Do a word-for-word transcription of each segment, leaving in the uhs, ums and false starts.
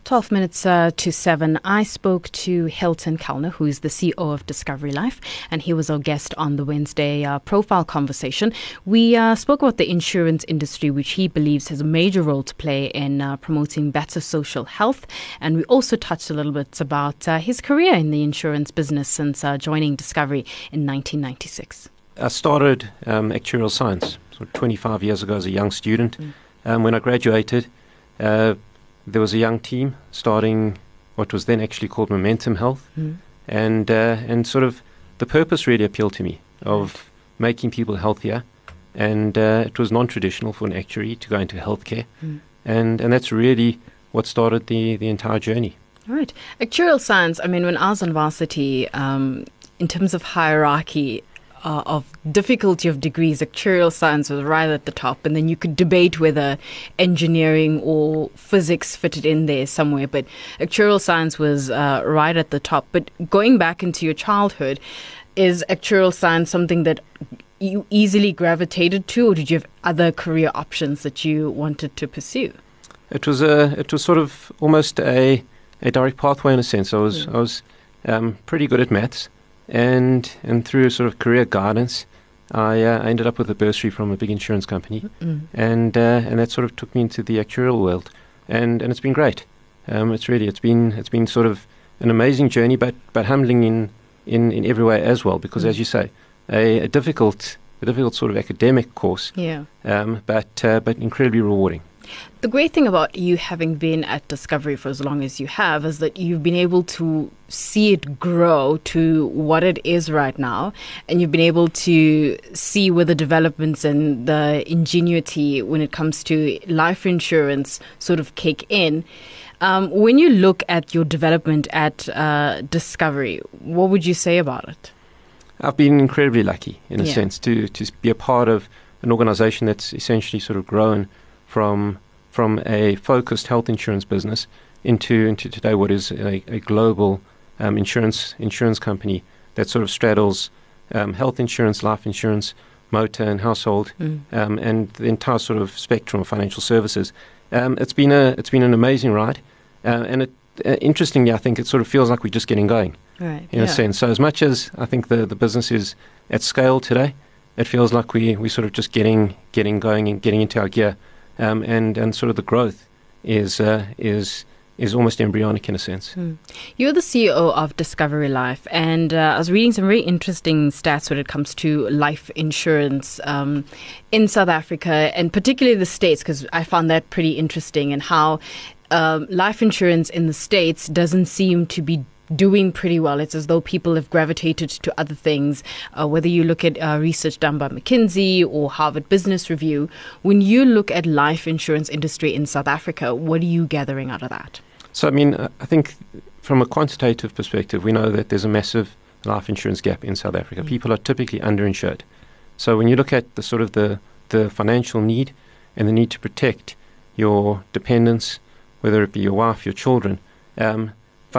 twelve minutes uh, to seven, I spoke to Hilton Kellner, who is the C E O of Discovery Life, and he was our guest on the Wednesday uh, profile conversation. We uh, spoke about the insurance industry, which he believes has a major role to play in uh, promoting better social health. And we also touched a little bit about uh, his career in the insurance business since uh, joining Discovery in nineteen ninety-six. I started um, actuarial science so twenty-five years ago as a young student. Mm. Um, when I graduated, uh, there was a young team starting what was then actually called Momentum Health. Mm. And uh, and sort of the purpose really appealed to me of right. making people healthier. And uh, it was non-traditional for an actuary to go into healthcare. Mm. And, and that's really what started the, the entire journey. All right. Actuarial science, I mean, when I was on varsity, um, in terms of hierarchy, Uh, of difficulty of degrees, actuarial science was right at the top, and then you could debate whether engineering or physics fitted in there somewhere, but actuarial science was uh, right at the top. But going back into your childhood, is actuarial science something that you easily gravitated to, or did you have other career options that you wanted to pursue? It was a, it was sort of almost a, a direct pathway in a sense. I was, mm. I was um, pretty good at maths. And and through sort of career guidance, I, uh, I ended up with a bursary from a big insurance company, mm. and uh, and that sort of took me into the actuarial world, and, and it's been great. Um, it's really it's been it's been sort of an amazing journey, but but humbling in, in, in every way as well, because mm. as you say, a, a difficult a difficult sort of academic course, yeah, um, but uh, but incredibly rewarding. The great thing about you having been at Discovery for as long as you have is that you've been able to see it grow to what it is right now, and you've been able to see where the developments and the ingenuity when it comes to life insurance sort of kick in. Um, when you look at your development at uh, Discovery, what would you say about it? I've been incredibly lucky, in a yeah. sense, to, to be a part of an organization that's essentially sort of grown from from a focused health insurance business into into today what is a, a global um, insurance insurance company that sort of straddles um, health insurance, life insurance, motor and household, mm. um, and the entire sort of spectrum of financial services. Um, it's been a it's been an amazing ride, uh, and it, uh, interestingly, I think it sort of feels like we're just getting going, right, in yeah. a sense. So as much as I think the, the business is at scale today, it feels like we we sort of just getting getting going and getting into our gear. Um, and, and sort of the growth is uh, is is almost embryonic in a sense. Mm. You're the C E O of Discovery Life, and uh, I was reading some very interesting stats when it comes to life insurance um, in South Africa, and particularly the States, because I found that pretty interesting, and how um, life insurance in the States doesn't seem to be doing pretty well. It's as though people have gravitated to other things, uh, whether you look at uh, research done by McKinsey or Harvard Business Review. When you look at life insurance industry in South Africa, what are you gathering out of that? So, I mean, I think from a quantitative perspective, we know that there's a massive life insurance gap in South Africa. Mm. People are typically underinsured. So when you look at the sort of the, the financial need and the need to protect your dependents, whether it be your wife, your children, um,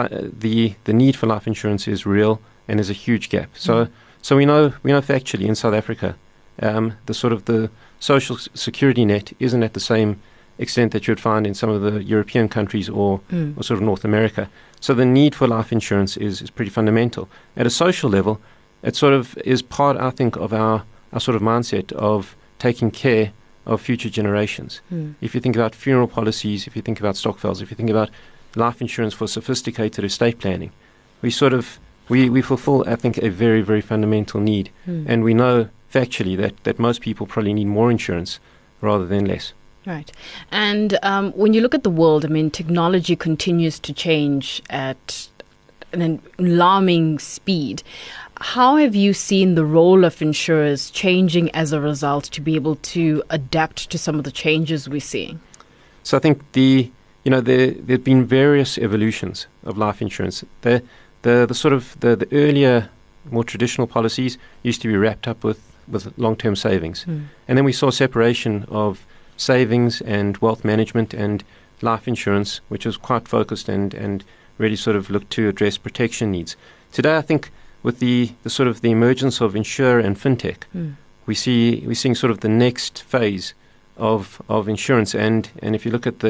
the the need for life insurance is real, and there's a huge gap. So mm. so we know we know factually in South Africa, um, the sort of the social security net isn't at the same extent that you'd find in some of the European countries or, mm. or sort of North America. So the need for life insurance is, is pretty fundamental. At a social level, it sort of is part, I think, of our, our sort of mindset of taking care of future generations. Mm. If you think about funeral policies, if you think about stokvels, if you think about life insurance for sophisticated estate planning, we sort of we, we fulfill, I think, a very, very fundamental need. Mm. And we know factually that, that most people probably need more insurance rather than less. Right. And um, when you look at the world, I mean, technology continues to change at an alarming speed. How have you seen the role of insurers changing as a result to be able to adapt to some of the changes we're seeing? So I think the You know, there there have been various evolutions of life insurance. The the, the sort of the, the earlier, more traditional policies used to be wrapped up with, with long-term savings. Mm. And then we saw separation of savings and wealth management and life insurance, which was quite focused and, and really sort of looked to address protection needs. Today, I think with the, the sort of the emergence of insurer and fintech, mm. we see we're seeing sort of the next phase of of insurance. And, and if you look at the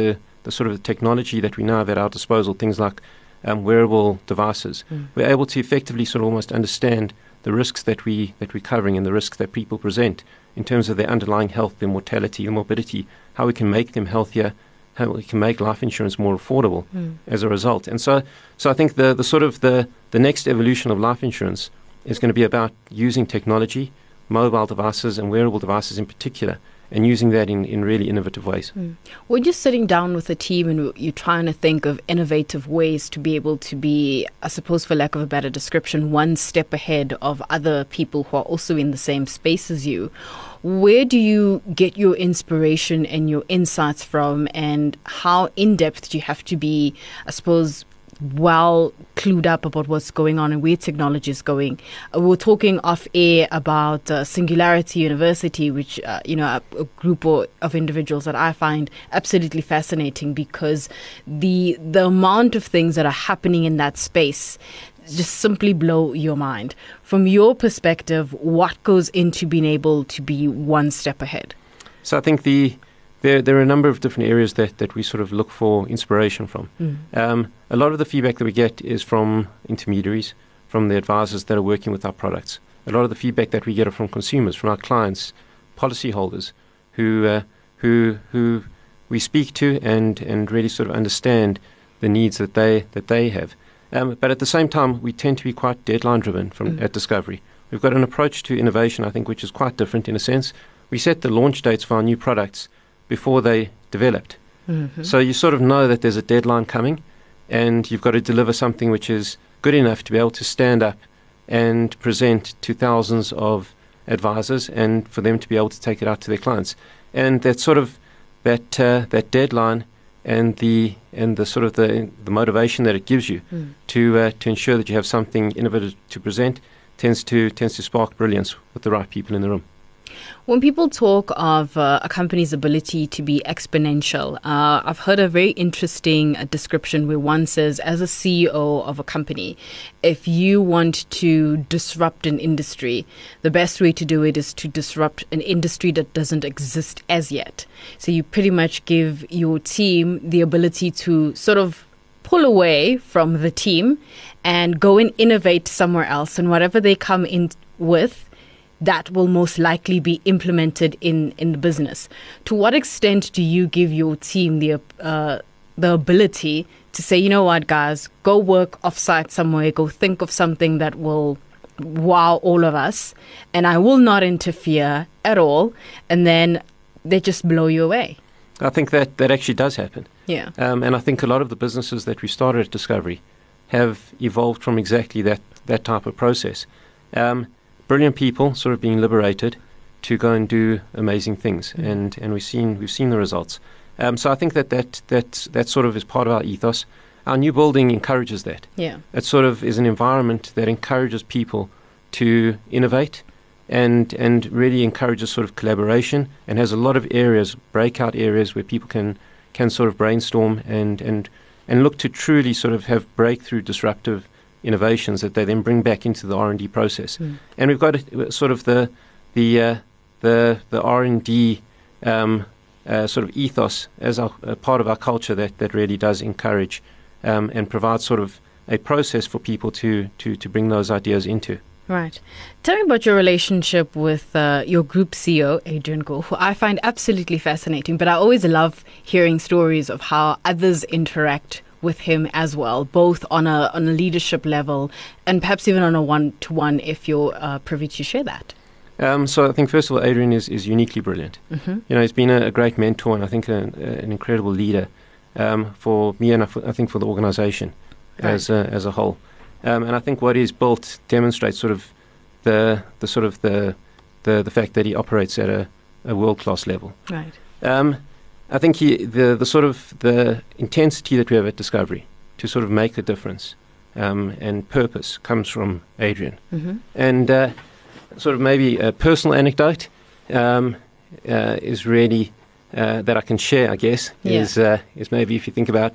the sort of technology that we now have at our disposal, things like um, wearable devices, mm. we're able to effectively sort of almost understand the risks that we that we're covering and the risks that people present in terms of their underlying health, their mortality, their morbidity, how we can make them healthier, how we can make life insurance more affordable mm. as a result. And so, so I think the the sort of the the next evolution of life insurance is going to be about using technology, mobile devices and wearable devices in particular, and using that in, in really innovative ways. Mm. When you're sitting down with a team and you're trying to think of innovative ways to be able to be, I suppose for lack of a better description, one step ahead of other people who are also in the same space as you, where do you get your inspiration and your insights from, and how in-depth do you have to be, I suppose, well clued up about what's going on and where technology is going? Uh, we were talking off air about uh, Singularity University, which, uh, you know, a, a group of, of individuals that I find absolutely fascinating, because the the amount of things that are happening in that space just simply blow your mind. From your perspective, what goes into being able to be one step ahead? So I think the There, there are a number of different areas that, that we sort of look for inspiration from. Mm. Um, a lot of the feedback that we get is from intermediaries, from the advisors that are working with our products. A lot of the feedback that we get are from consumers, from our clients, policyholders, who uh, who who we speak to and, and really sort of understand the needs that they that they have. Um, but at the same time, we tend to be quite deadline driven from mm. at Discovery. We've got an approach to innovation, I think, which is quite different in a sense. We set the launch dates for our new products before they developed. Mm-hmm. So you sort of know that there's a deadline coming, and you've got to deliver something which is good enough to be able to stand up and present to thousands of advisors and for them to be able to take it out to their clients. And that sort of that uh, that deadline and the and the sort of the the motivation that it gives you mm. to uh, to ensure that you have something innovative to present tends to tends to spark brilliance with the right people in the room. When people talk of uh, a company's ability to be exponential, uh, I've heard a very interesting uh, description where one says, as a C E O of a company, if you want to disrupt an industry, the best way to do it is to disrupt an industry that doesn't exist as yet. So you pretty much give your team the ability to sort of pull away from the team and go and innovate somewhere else, and whatever they come in with, that will most likely be implemented in, in the business. To what extent do you give your team the uh, the ability to say, you know what, guys, go work offsite somewhere, go think of something that will wow all of us, and I will not interfere at all, and then they just blow you away? I think that, that actually does happen. Yeah. Um, and I think a lot of the businesses that we started at Discovery have evolved from exactly that, that type of process. Um, Brilliant people sort of being liberated to go and do amazing things, mm. and and we've seen we've seen the results. Um, so I think that that that that sort of is part of our ethos. Our new building encourages that. Yeah, it sort of is an environment that encourages people to innovate, and and really encourages sort of collaboration, and has a lot of areas, breakout areas where people can can sort of brainstorm and and and look to truly sort of have breakthrough, disruptive innovations that they then bring back into the R and D process. Mm. And we've got a, sort of the the uh, the the R and D um, uh, sort of ethos as our, a part of our culture that, that really does encourage um, and provide sort of a process for people to, to, to bring those ideas into. Right. Tell me about your relationship with uh, your group C E O, Adrian Gore, who I find absolutely fascinating, but I always love hearing stories of how others interact with him as well, both on a on a leadership level and perhaps even on a one-to-one, if you're uh, privy to share that. Um, so I think, first of all, Adrian is, is uniquely brilliant. Mm-hmm. You know, he's been a, a great mentor and I think a, a, an incredible leader um, for me and I, f- I think for the organization right. as a, as a whole. Um, and I think what he's built demonstrates sort of the the sort of the the, the fact that he operates at a, a world-class level. Right. Um, I think he, the the sort of the intensity that we have at Discovery to sort of make a difference um, and purpose comes from Adrian. Mm-hmm. And uh, sort of maybe a personal anecdote um, uh, is really uh, that I can share, I guess, yeah. is uh, is maybe if you think about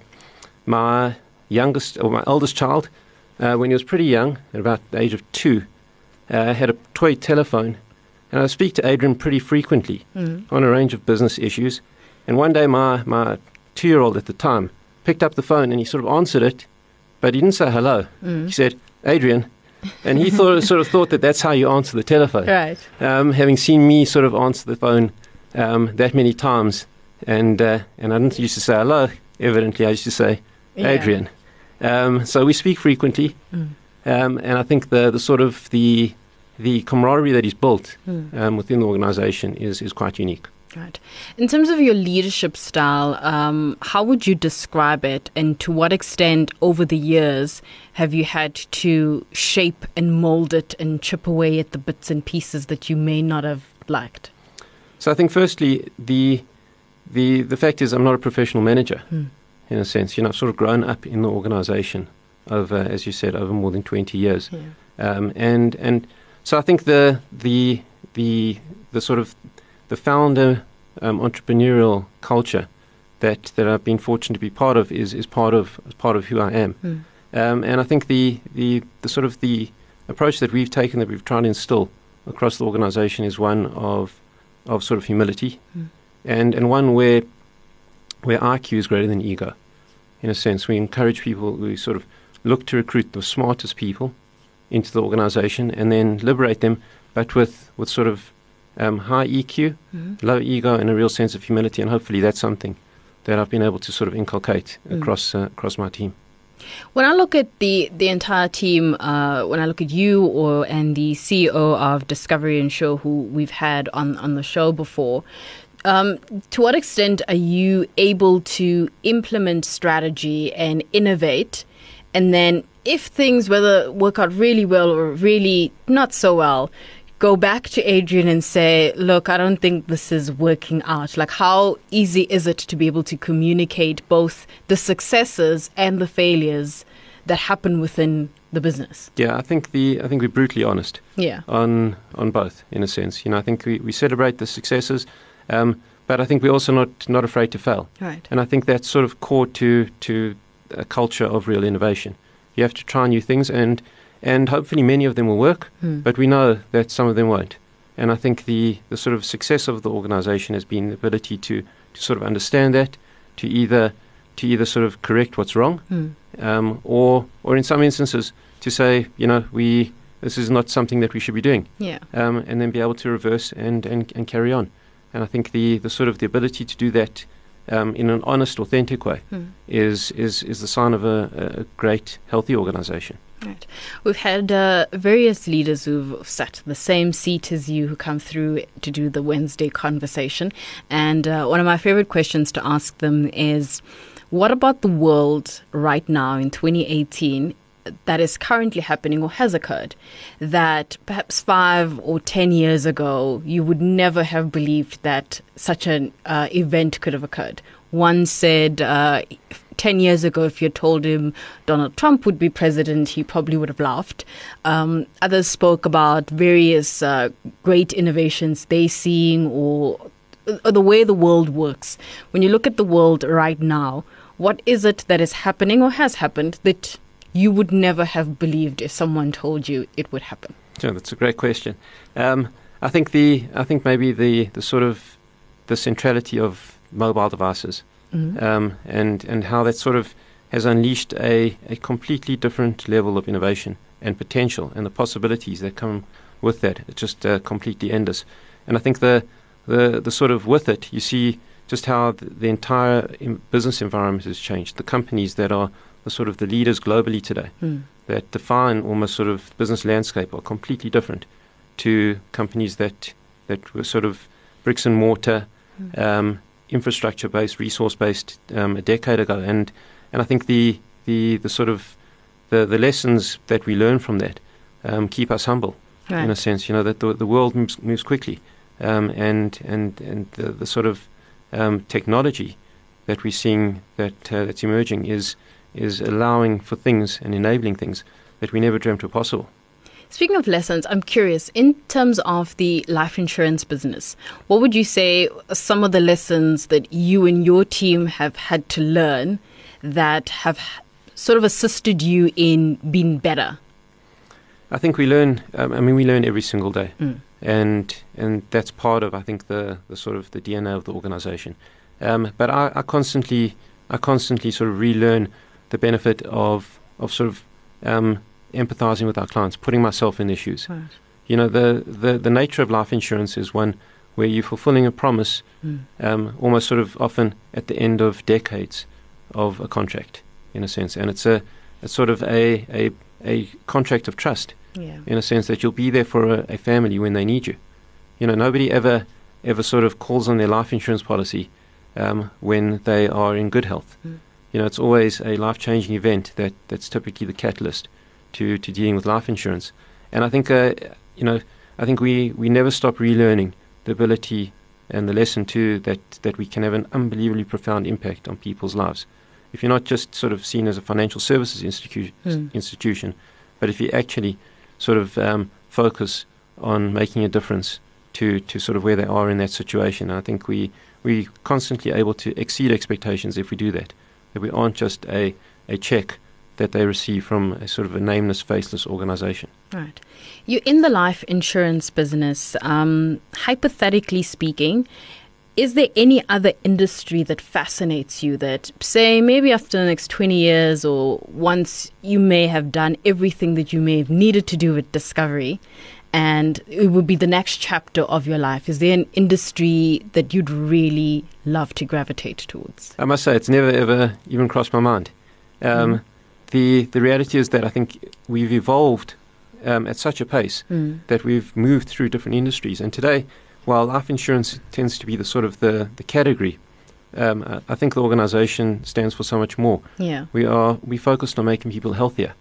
my youngest or my eldest child uh, when he was pretty young, at about the age of two, uh, had a toy telephone, and I speak to Adrian pretty frequently mm-hmm. on a range of business issues. And one day my, my two-year-old at the time picked up the phone and he sort of answered it, but he didn't say hello. Mm. He said, "Adrian." And he thought, sort of thought that that's how you answer the telephone. Right. Um, having seen me sort of answer the phone um, that many times, and uh, and I didn't used to say hello. Evidently, I used to say Yeah. Adrian. Um, so we speak frequently, Mm. um, and I think the the sort of the the camaraderie that is built Mm. um, within the organisation is is quite unique. Right. In terms of your leadership style, um, how would you describe it, and to what extent over the years have you had to shape and mold it and chip away at the bits and pieces that you may not have liked? So I think firstly, the the the fact is I'm not a professional manager Mm. in a sense. You know, I've sort of grown up in the organisation over, as you said, over more than twenty years. Yeah. Um, and and so I think the the the the sort of the founder um, entrepreneurial culture that, that I've been fortunate to be part of is, is part of is part of who I am. Mm. Um, and I think the, the the sort of the approach that we've taken, that we've tried to instill across the organisation, is one of of sort of humility, Mm. and and one where where I Q is greater than ego. In a sense, we encourage people. We sort of look to recruit the smartest people into the organisation and then liberate them, but with, with sort of um, high E Q, Mm. low ego, and a real sense of humility. And hopefully that's something that I've been able to sort of inculcate Mm. across uh, across my team. When I look at the, the entire team, uh, when I look at you or and the C E O of Discovery Insure, who we've had on, on the show before, um, to what extent are you able to implement strategy and innovate? And then if things, whether work out really well or really not so well, go back to Adrian and say, look, I don't think this is working out. Like, how easy is it to be able to communicate both the successes and the failures that happen within the business? Yeah, I think the I think we're brutally honest Yeah. on on both, in a sense. You know, I think we, we celebrate the successes, um, but I think we're also not not afraid to fail. Right. And I think that's sort of core to to a culture of real innovation. You have to try new things, and and hopefully many of them will work, Hmm. but we know that some of them won't. And I think the, the sort of success of the organisation has been the ability to, to sort of understand that, to either to either sort of correct what's wrong, Hmm. um, or or in some instances to say, you know, we this is not something that we should be doing, Yeah. um, and then be able to reverse and, and, and carry on. And I think the, the sort of the ability to do that um, in an honest, authentic way Hmm. is, is, is the sign of a, a great, healthy organisation. Right. We've had uh, various leaders who've sat the same seat as you who come through to do the Wednesday conversation. And uh, one of my favorite questions to ask them is, what about the world right now in twenty eighteen that is currently happening or has occurred that perhaps five or ten years ago you would never have believed that such an uh, event could have occurred? One said uh, ten years ago, if you had told him Donald Trump would be president, he probably would have laughed. Um, others spoke about various uh, great innovations they're seeing, or, or the way the world works. When you look at the world right now, what is it that is happening or has happened that you would never have believed if someone told you it would happen? Yeah, that's a great question. Um, I think the I think maybe the, the sort of the centrality of mobile devices, Mhm. um, and and how that sort of has unleashed a, a completely different level of innovation and potential, and the possibilities that come with that. It's just uh, completely endless. And I think the the the sort of with it, you see just how the, the entire im- business environment has changed. The companies that are the sort of the leaders globally today, Mm. that define almost sort of business landscape, are completely different to companies that that were sort of bricks and mortar, Mm. um, infrastructure based, resource based um, a decade ago. And and I think the the, the sort of the, the lessons that we learn from that um, keep us humble Right. in a sense. You know that the the world moves moves quickly, um, and and and the, the sort of um, technology that we're seeing that uh, that's emerging is is allowing for things and enabling things that we never dreamt were possible. Speaking of lessons, I'm curious, in terms of the life insurance business, what would you say are some of the lessons that you and your team have had to learn that have sort of assisted you in being better? I think we learn. Um, I mean, we learn every single day, Mm. and and that's part of I think the, the sort of the D N A of the organisation. Um, but I, I constantly, I constantly sort of relearn the benefit of of sort of um, empathizing with our clients, putting myself in their shoes. Right. You know, the, the, the nature of life insurance is one where you're fulfilling a promise, mm. um, almost sort of often at the end of decades of a contract, in a sense, and it's a it's sort of a a, a contract of trust, yeah. in a sense that you'll be there for a, a family when they need you. You know, nobody ever ever sort of calls on their life insurance policy um, when they are in good health. Mm. You know, it's always a life-changing event that, that's typically the catalyst to, to dealing with life insurance. And I think, uh, you know, I think we, we never stop relearning the ability and the lesson too that, that we can have an unbelievably profound impact on people's lives. If you're not just sort of seen as a financial services institu- mm. institution, but if you actually sort of um, focus on making a difference to, to sort of where they are in that situation. And I think we we constantly able to exceed expectations if we do that. That we aren't just a, a check that they receive from a sort of a nameless, faceless organization. Right. You're in the life insurance business. Um, hypothetically speaking, is there any other industry that fascinates you that, say, maybe after the next twenty years or once you may have done everything that you may have needed to do with Discovery and it would be the next chapter of your life? Is there an industry that you'd really love to gravitate towards? I must say it's never, ever even crossed my mind. Um, mm. the, the reality is that I think we've evolved um, at such a pace mm. that we've moved through different industries. And today, while life insurance tends to be the sort of the, the category, um, I think the organization stands for so much more. Yeah. We are we focused on making people healthier.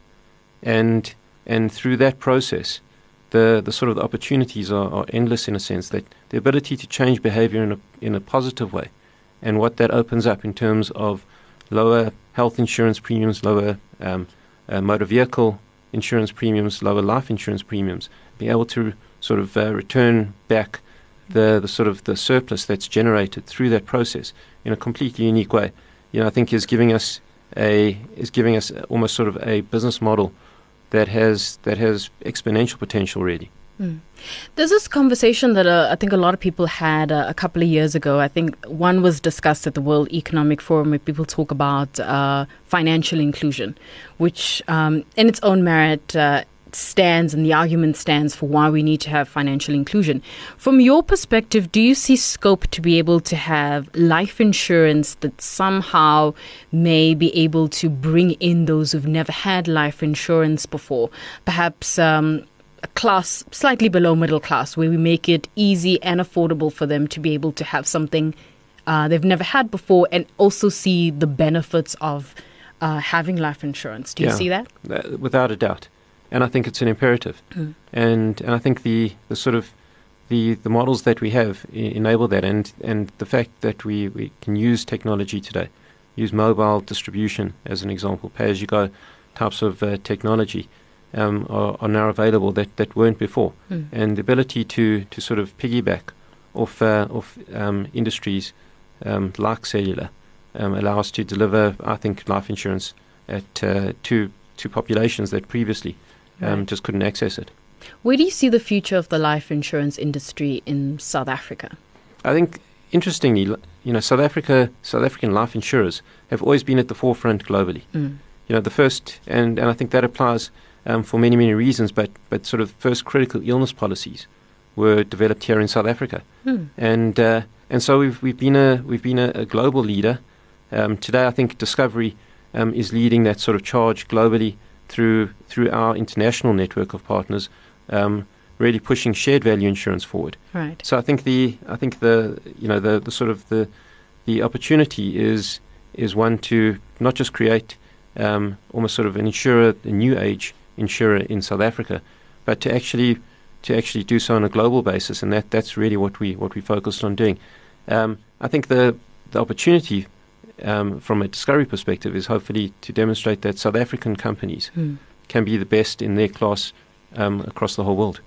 And and through that process, the, the sort of the opportunities are, are endless in a sense, that the ability to change behavior in a, in a positive way and what that opens up in terms of lower health insurance premiums, lower um, uh, motor vehicle insurance premiums, lower life insurance premiums, being able to sort of uh, return back the, the sort of the surplus that's generated through that process in a completely unique way, you know, I think is giving us a is giving us almost sort of a business model that has that has exponential potential, really. Mm. There's this conversation that uh, I think a lot of people had uh, a couple of years ago. I think one was discussed at the World Economic Forum, where people talk about uh, financial inclusion, which um, in its own merit uh, stands and the argument stands for why we need to have financial inclusion. From your perspective, do you see scope to be able to have life insurance that somehow may be able to bring in those who've never had life insurance before? Perhaps um, a class slightly below middle class, where we make it easy and affordable for them to be able to have something uh, they've never had before and also see the benefits of uh, having life insurance. Do you yeah, see that? Uh, without a doubt. And I think it's an imperative. Mm. And and I think the, the sort of the, the models that we have I- enable that, and, and the fact that we, we can use technology today, use mobile distribution as an example, pay-as-you-go types of uh, technology um, are, are now available that, that weren't before. Mm. And the ability to, to sort of piggyback off, uh, off um, industries um, like cellular um, allow us to deliver, I think, life insurance at uh, to, to populations that previously Um, right. just couldn't access it. Where do you see the future of the life insurance industry in South Africa? I think, interestingly, you know, South Africa, South African life insurers have always been at the forefront globally. Mm. You know, the first, and, and I think that applies um, for many, many reasons, but, but sort of first critical illness policies were developed here in South Africa. Mm. And uh, and so we've we've been a we've been a, a global leader. Um, today, I think Discovery um, is leading that sort of charge globally through through our international network of partners, um, really pushing shared value insurance forward. Right. So I think the I think the you know the, the sort of the the opportunity is is one to not just create um, almost sort of an insurer, a new age insurer in South Africa, but to actually to actually do so on a global basis, and that, that's really what we what we focused on doing. Um, I think the the opportunity Um, from a Discovery perspective is hopefully to demonstrate that South African companies mm. can be the best in their class um, across the whole world.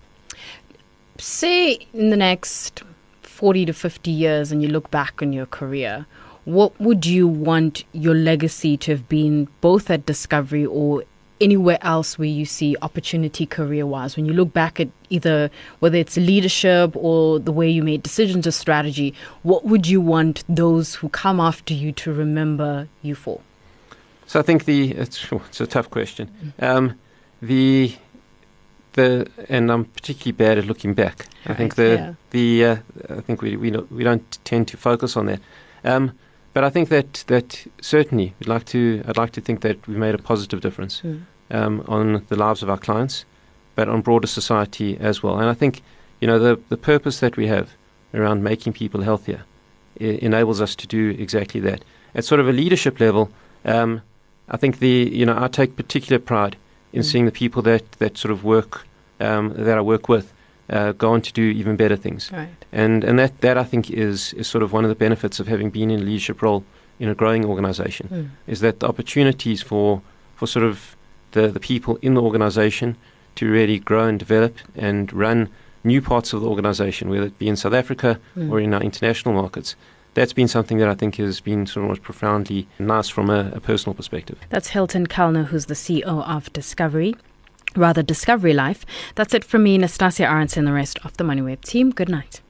Say in the next forty to fifty years and you look back on your career, what would you want your legacy to have been, both at Discovery or anywhere else where you see opportunity career-wise? When you look back at either whether it's leadership or the way you made decisions or strategy, what would you want those who come after you to remember you for? So I think the it's, it's a tough question. Um, the the and I'm particularly bad at looking back. Right, I think the yeah. the uh, I think we we don't, we don't tend to focus on that. Um, but I think that that certainly we'd like to. I'd like to think that we made a positive difference mm. um, on the lives of our clients, but on broader society as well. And I think you know the the purpose that we have around making people healthier I- enables us to do exactly that. At sort of a leadership level. Um, I think the you know I take particular pride in mm. seeing the people that, that sort of work um, that I work with uh, go on to do even better things, right. and and that, that I think is is sort of one of the benefits of having been in a leadership role in a growing organisation mm. is that the opportunities for for sort of the, the people in the organisation to really grow and develop and run new parts of the organisation, whether it be in South Africa mm. or in our international markets. That's been something that I think has been sort of most profoundly nice from a, a personal perspective. That's Hilton Kellner, who's the C E O of Discovery, rather Discovery Life. That's it from me, Nastasia Arendse, and the rest of the MoneyWeb team. Good night.